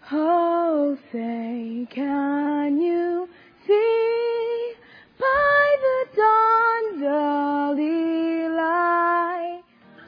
Oh, say, can you see by the dawn's early light?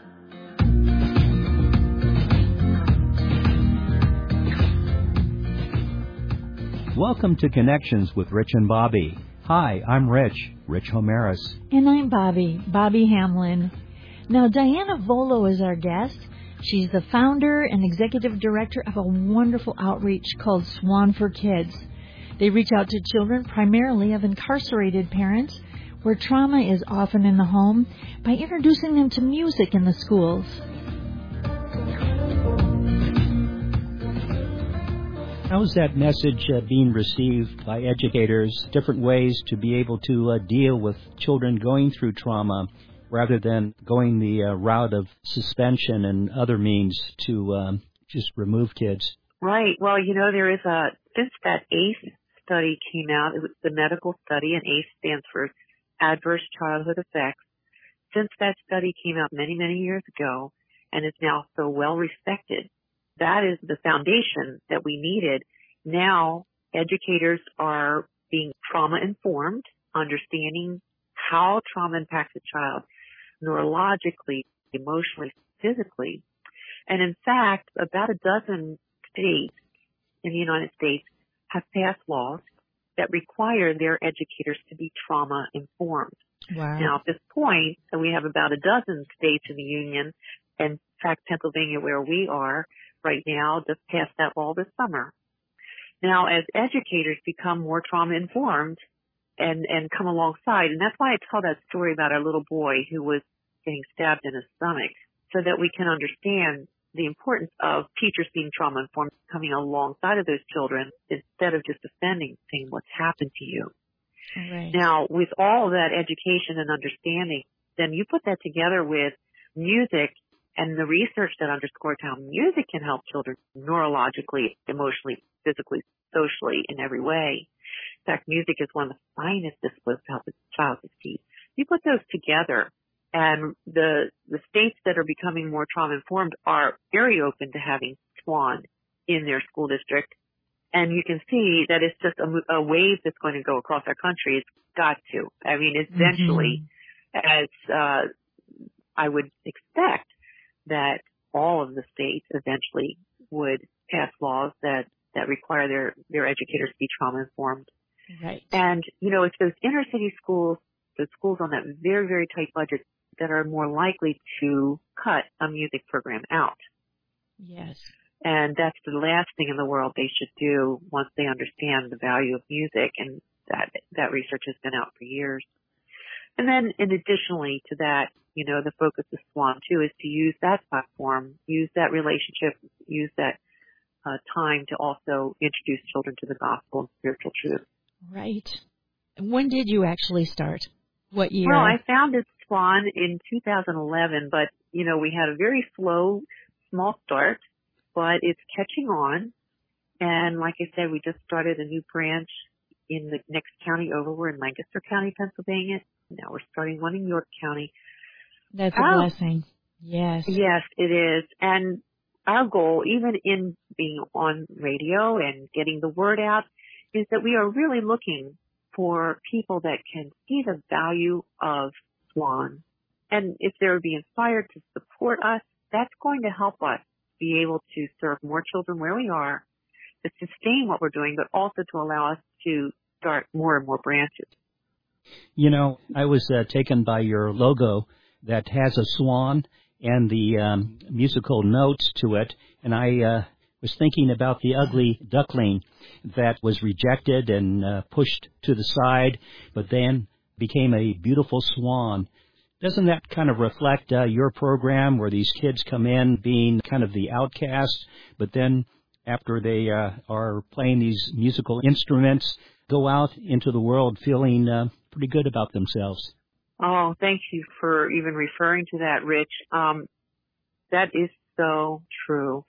Welcome to Connections with Rich and Bobby. Hi, I'm Rich Homeris. And I'm Bobby Hamlin. Now, Diana Volo is our guest. She's the founder and executive director of a wonderful outreach called Swan for Kids. They reach out to children primarily of incarcerated parents where trauma is often in the home by introducing them to music in the schools. How is that message being received by educators, different ways to be able to deal with children going through trauma rather than going the route of suspension and other means to just remove kids? Right. Well, there is since that ACE study came out, it was the medical study, and ACE stands for Adverse Childhood Effects. Since that study came out many, many years ago and is now so well respected, that is the foundation that we needed. Now, educators are being trauma informed, understanding how trauma impacts a child neurologically, emotionally, physically. And in fact, about a dozen states in the United States have passed laws that require their educators to be trauma informed. Wow. Now, at this point, we have about a dozen states in the union. In fact, Pennsylvania, where we are right now, just passed that law this summer. Now, as educators become more trauma informed and come alongside, and that's why I tell that story about our little boy who was getting stabbed in his stomach, so that we can understand the importance of teachers being trauma informed, coming alongside of those children instead of just defending, saying what's happened to you. Right. Now, with all of that education and understanding, then you put that together with music and the research that underscores how music can help children neurologically, emotionally, physically, socially, in every way. In fact, music is one of the finest disciplines to help a child succeed. You put those together, and the states that are becoming more trauma-informed are very open to having SWAN in their school district. And you can see that it's just a wave that's going to go across our country. It's got to. I mean, eventually, as I would expect, that all of the states eventually would pass laws that require their educators to be trauma-informed. Right. And, it's those inner city schools, the schools on that very, very tight budget, that are more likely to cut a music program out. Yes. And that's the last thing in the world they should do once they understand the value of music, and that research has been out for years. And then, in additionally to that, the focus of SWAN, too, is to use that platform, use that relationship, use that time to also introduce children to the gospel and spiritual truth. Right. When did you actually start? What year? Well, I founded SWAN in 2011, but, we had a very small start, but it's catching on. And like I said, we just started a new branch in the next county over. We're in Lancaster County, Pennsylvania. Now we're starting one in York County. That's a blessing. Yes. Yes, it is. And our goal, even in being on radio and getting the word out, is that we are really looking for people that can see the value of SWAN. And if they would be inspired to support us, that's going to help us be able to serve more children where we are, to sustain what we're doing, but also to allow us to start more and more branches. I was taken by your logo that has a swan and the musical notes to it, and I was thinking about the ugly duckling that was rejected and pushed to the side, but then became a beautiful swan. Doesn't that kind of reflect your program, where these kids come in being kind of the outcast, but then after they are playing these musical instruments, go out into the world feeling pretty good about themselves? Oh, thank you for even referring to that, Rich. That is so true.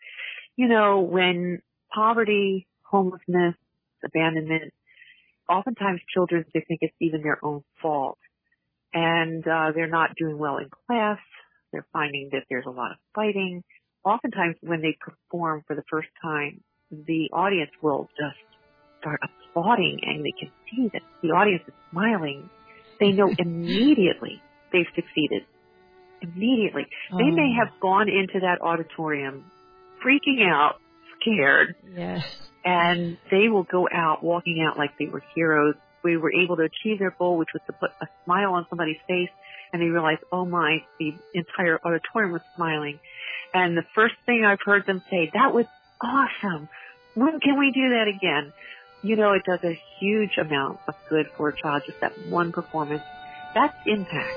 When poverty, homelessness, abandonment, oftentimes children, they think it's even their own fault. And they're not doing well in class. They're finding that there's a lot of fighting. Oftentimes when they perform for the first time the audience will just start applauding, and they can see that the audience is smiling. They know immediately they've succeeded. Immediately. They may have gone into that auditorium freaking out, scared. Yes. And they will go out, walking out like they were heroes. We were able to achieve their goal, which was to put a smile on somebody's face. And they realized, oh my, the entire auditorium was smiling. And the first thing I've heard them say, that was awesome. When can we do that again? You know, it does a huge amount of good for a child, just that one performance. That's impact.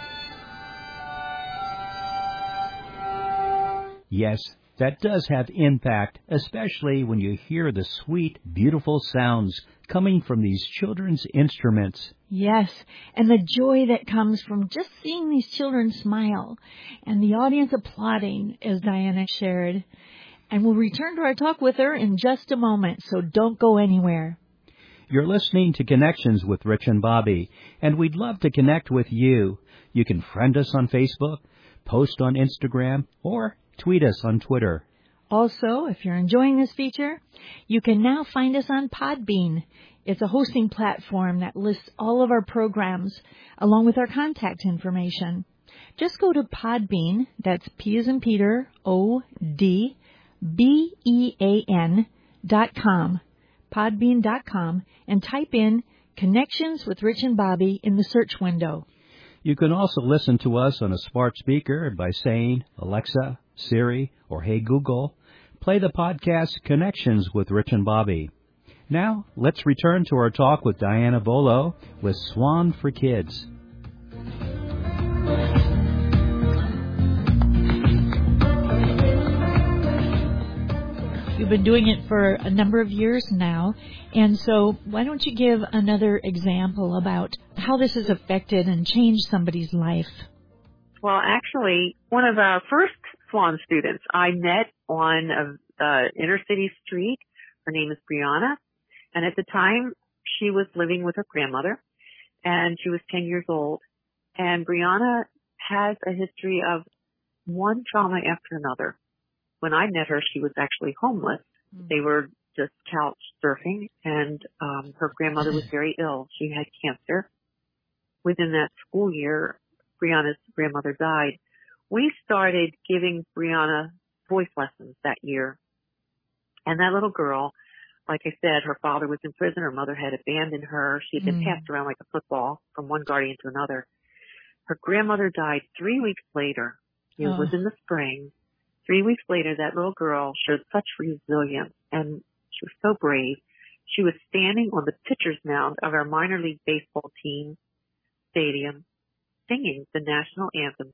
Yes, that does have impact, especially when you hear the sweet, beautiful sounds coming from these children's instruments. Yes, and the joy that comes from just seeing these children smile and the audience applauding, as Diana shared. And we'll return to our talk with her in just a moment, so don't go anywhere. You're listening to Connections with Rich and Bobby, and we'd love to connect with you. You can friend us on Facebook, post on Instagram, or tweet us on Twitter. Also, if you're enjoying this feature, you can now find us on Podbean. It's a hosting platform that lists all of our programs along with our contact information. Just go to Podbean, that's P as in Peter, ODBEAN.com, Podbean.com, and type in Connections with Rich and Bobby in the search window. You can also listen to us on a smart speaker by saying, Alexa, Siri, or Hey Google, play the podcast Connections with Rich and Bobby. Now, let's return to our talk with Diana Volo with Swan for Kids. You've been doing it for a number of years now, and so why don't you give another example about how this has affected and changed somebody's life? Well, actually, one of our first Swan students I met on inner city street. Her name is Brianna, and at the time she was living with her grandmother, and she was 10 years old. And Brianna has a history of one trauma after another. When I met her, she was actually homeless. They were just couch surfing, and her grandmother was very ill. She had cancer. Within that school year, Brianna's grandmother died. We started giving Brianna voice lessons that year. And that little girl, like I said, her father was in prison. Her mother had abandoned her. She had been passed around like a football from one guardian to another. Her grandmother died 3 weeks later. It was in the spring. 3 weeks later, that little girl showed such resilience, and she was so brave. She was standing on the pitcher's mound of our minor league baseball team stadium, singing the national anthem.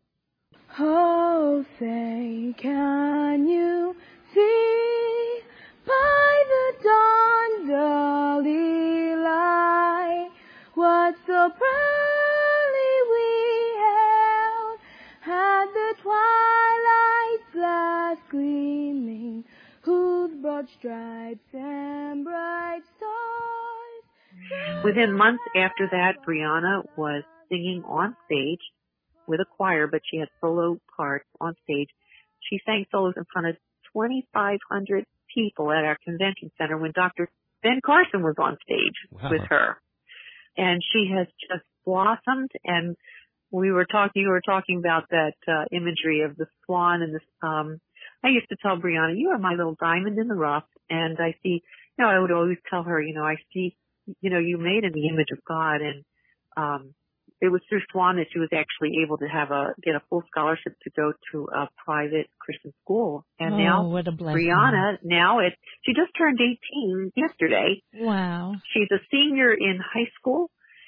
Oh, say, can you see by the dawn's early light what so proudly we hailed at the twilight's last gleaming, whose broad stripes and bright stars. Within months after that, Brianna was singing on stage with a choir, but she had solo parts on stage. She sang solos in front of 2,500 people at our convention center when Dr. Ben Carson was on stage with her. And she has just blossomed. And you were talking about that imagery of the swan and the I used to tell Brianna, you are my little diamond in the rough. And I see, I would always tell her, I see, you made in the image of God. And it was through Swan that she was actually able to get a full scholarship to go to a private Christian school. And now what a blessing. Brianna, she just turned 18 yesterday. Wow. She's a senior in high school.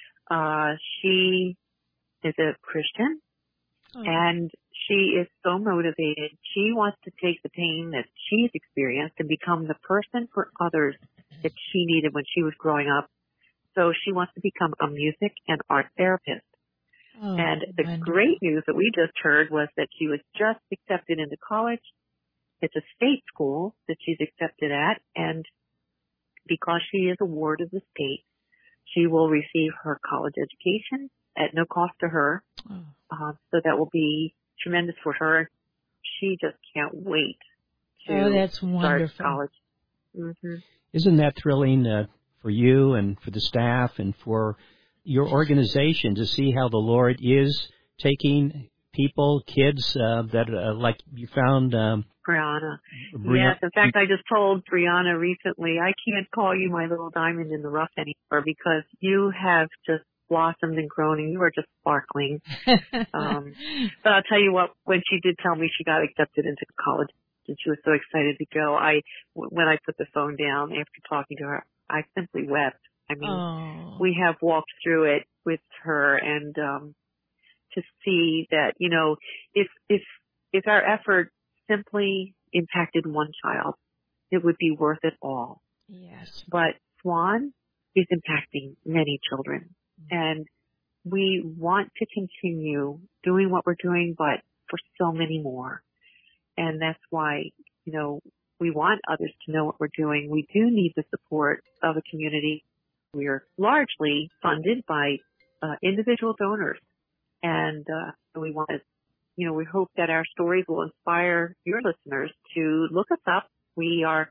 She is a Christian, and she is so motivated. She wants to take the pain that she's experienced and become the person for others that she needed when she was growing up. So she wants to become a music and art therapist. And the great news that we just heard was that she was just accepted into college. It's a state school that she's accepted at, and because she is a ward of the state, she will receive her college education at no cost to her. So that will be tremendous for her. She just can't wait to that's start wonderful. college. Mm-hmm. Isn't that thrilling for you and for the staff and for your organization to see how the Lord is taking people, kids that like you found Brianna. Yes, in fact, I just told Brianna recently, I can't call you my little diamond in the rough anymore because you have just blossomed and grown and you are just sparkling. But I'll tell you what, when she did tell me she got accepted into college and she was so excited to go, when I put the phone down after talking to her, I simply wept. I mean, we have walked through it with her and to see that, you know, if our effort simply impacted one child, it would be worth it all. Yes. But Swan is impacting many children. And we want to continue doing what we're doing, but for so many more. And that's why, you know, we want others to know what we're doing. We do need the support of a community. We're largely funded by individual donors. And we want to, you know, we hope that our stories will inspire your listeners to look us up. We are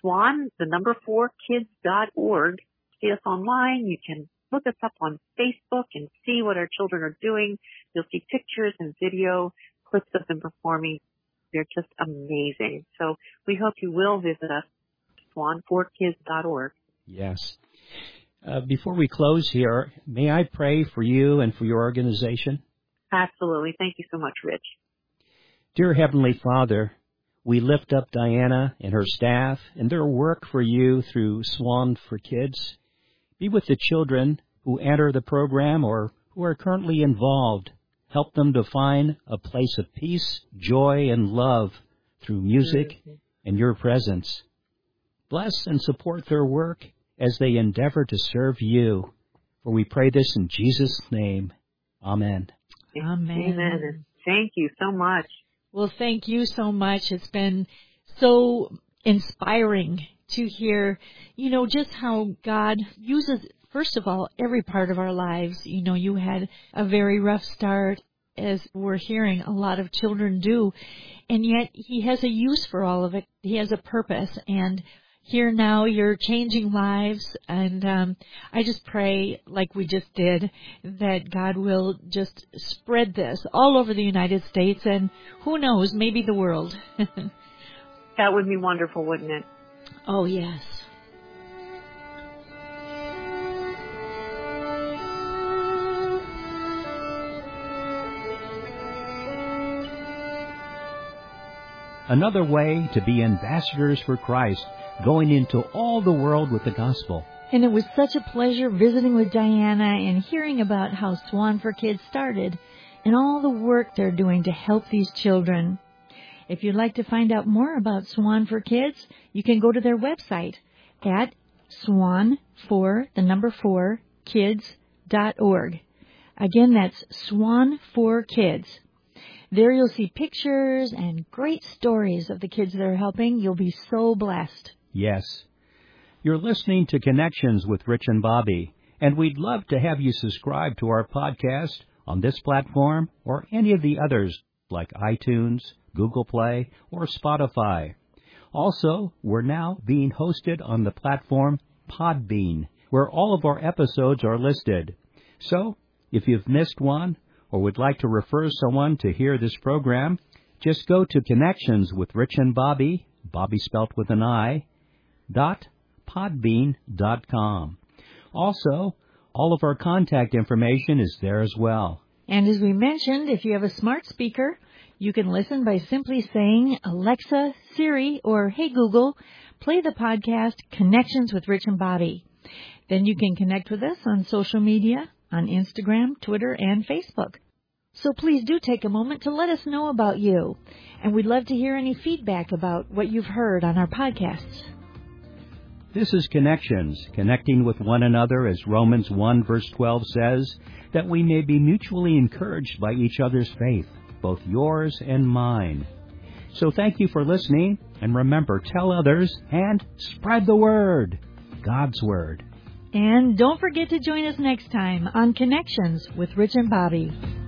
swan4kids.org. See us online. You can look us up on Facebook and see what our children are doing. You'll see pictures and video clips of them performing. They're just amazing. So we hope you will visit us, swan4kids.org. Yes. Before we close here, may I pray for you and for your organization? Absolutely. Thank you so much, Rich. Dear Heavenly Father, we lift up Diana and her staff and their work for you through Swan for Kids. Be with the children who enter the program or who are currently involved. Help them to find a place of peace, joy, and love through music and your presence. Bless and support their work as they endeavor to serve you. For we pray this in Jesus' name. Amen. Amen. Amen. Thank you so much. Well, thank you so much. It's been so inspiring to hear, you know, just how God uses, first of all, every part of our lives. You know, you had a very rough start, as we're hearing a lot of children do, and yet He has a use for all of it. He has a purpose, and here now you're changing lives, and I just pray, like we just did, that God will just spread this all over the United States, and who knows, maybe the world. That would be wonderful, wouldn't it? Oh, yes. Another way to be ambassadors for Christ, going into all the world with the gospel. And it was such a pleasure visiting with Diana and hearing about how Swan for Kids started and all the work they're doing to help these children. If you'd like to find out more about Swan for Kids, you can go to their website at swan4kids.org. Again, that's Swan4Kids. There you'll see pictures and great stories of the kids they're helping. You'll be so blessed. Yes. You're listening to Connections with Rich and Bobby, and we'd love to have you subscribe to our podcast on this platform or any of the others like iTunes, Google Play, or Spotify. Also, we're now being hosted on the platform Podbean, where all of our episodes are listed. So, if you've missed one or would like to refer someone to hear this program, just go to Connections with Rich and Bobby, Bobby spelt with an I, .podbean.com. Also, all of our contact information is there as well. And as we mentioned, if you have a smart speaker, you can listen by simply saying, Alexa, Siri, or Hey Google, play the podcast Connections with Rich and Bobby. Then you can connect with us on social media, on Instagram, Twitter, and Facebook. So please do take a moment to let us know about you. And we'd love to hear any feedback about what you've heard on our podcasts. This is Connections, connecting with one another, as Romans 1 verse 12 says, that we may be mutually encouraged by each other's faith, both yours and mine. So thank you for listening, and remember, tell others and spread the word, God's word. And don't forget to join us next time on Connections with Rich and Bobby.